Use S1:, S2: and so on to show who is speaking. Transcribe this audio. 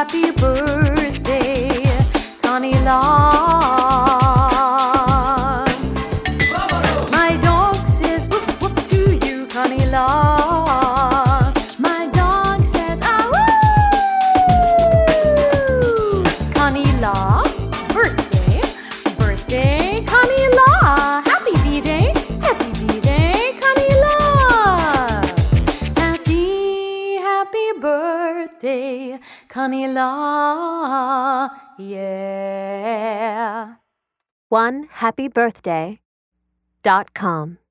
S1: happy birthday, Connie La. My dog says whoop whoop to you, Connie La. My dog says ah woo. Connie La, birthday, birthday, Connie La. Happy B-Day, happy B-Day, Connie La. Happy birthday, Connie La, yeah.
S2: OneHappyBirthday.com